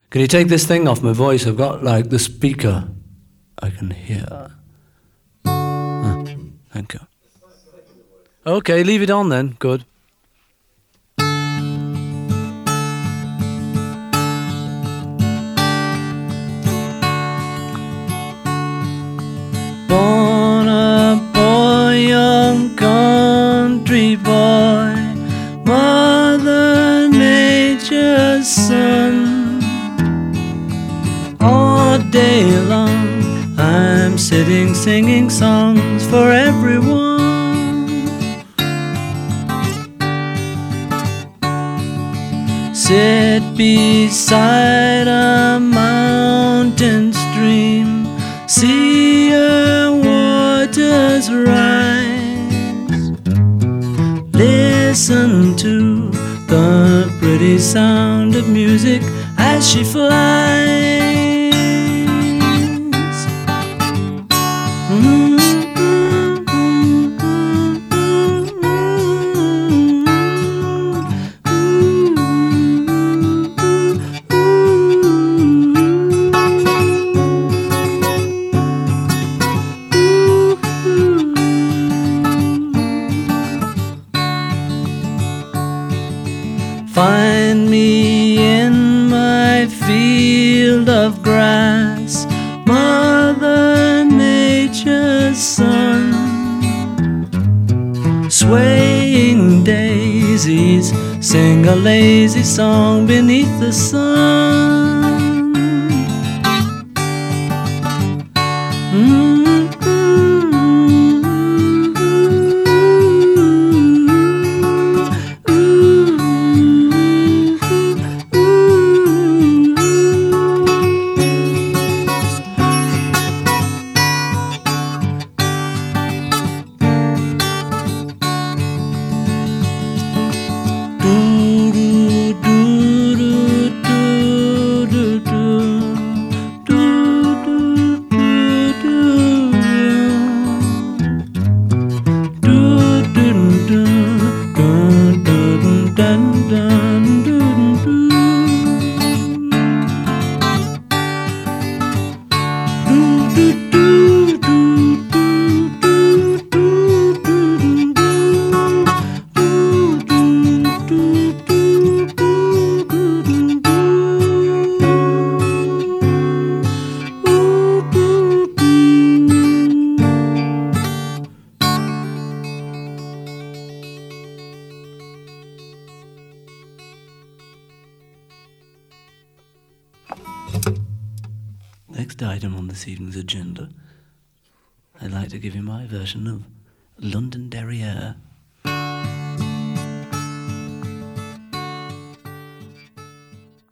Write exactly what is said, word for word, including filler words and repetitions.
Can you take this thing off my voice? I've got like the speaker I can hear. Ah, thank you. Okay, leave it on then. Good. Born a boy, young country boy, Mother Nature's son. All day long I'm sitting singing songs for everyone. Sit beside a mountain stream, see her waters rise, listen to the pretty sound of music as she flies. Find me in my field of grass, Mother Nature's son. Swaying daisies sing a lazy song beneath the sun. Mm-hmm. Next item on this evening's agenda, I'd like to give you my version of London Derriere.